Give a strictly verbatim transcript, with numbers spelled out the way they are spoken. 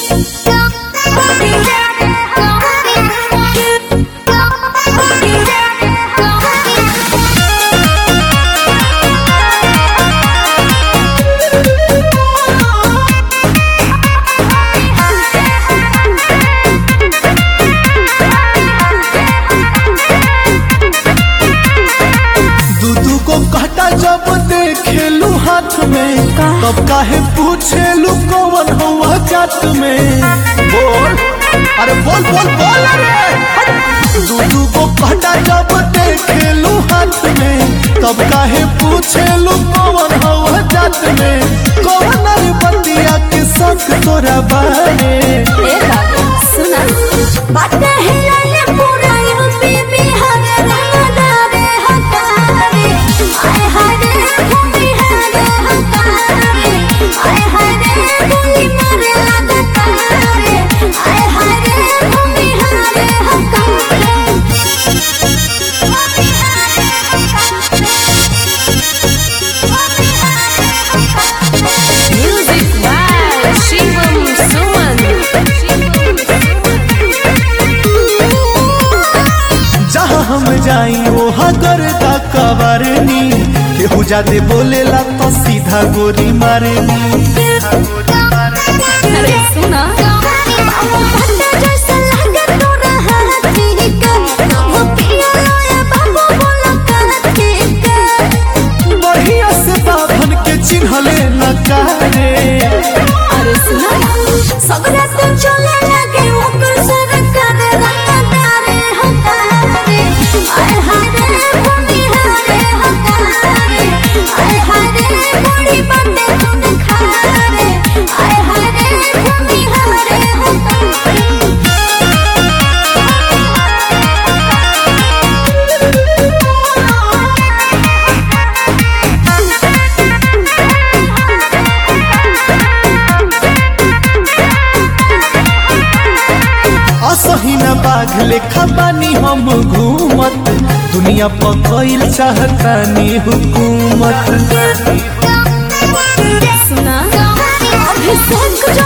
जब देखेलू हाथ में तब काहे पूछेलू कौन हुआ जात में। बोल अरे बोल बोल बोल अरे दूधू को कहता जब देखेलू हाथ में तब काहे पूछेलू कौन हुआ जात में। कौन अरे बतिया के संग तोरा बारे सुना बात है पूरा यूपी बिहार रंगदारे हकारे आए हरे भूमि हरे हकारे आए हरे भूमि मारे लगातारे आए हरे भूमि हरे हकारे म्यूजिक बाय शिवम सुमन। जहाँ हम जाई वहाँ करता कवरनी केहू जादे बोलेला तो सीधा गोरी मारेनी। अरे सुना बढ़िया से बाभन के चिन्हले न कारे। अरे सुना सगरा तुम चले लगे ओकर सरकार रंगदारे हकारे आए हरे भूमि हरे हकारे आए हरे बड़ी बातें तुम खारे आए हरे भूमि हरे हकारे। असही न बाघ लेखा बानी हम घूमत दुनिया पकइल चाहतानी हुकूमत। सुना अभिषेक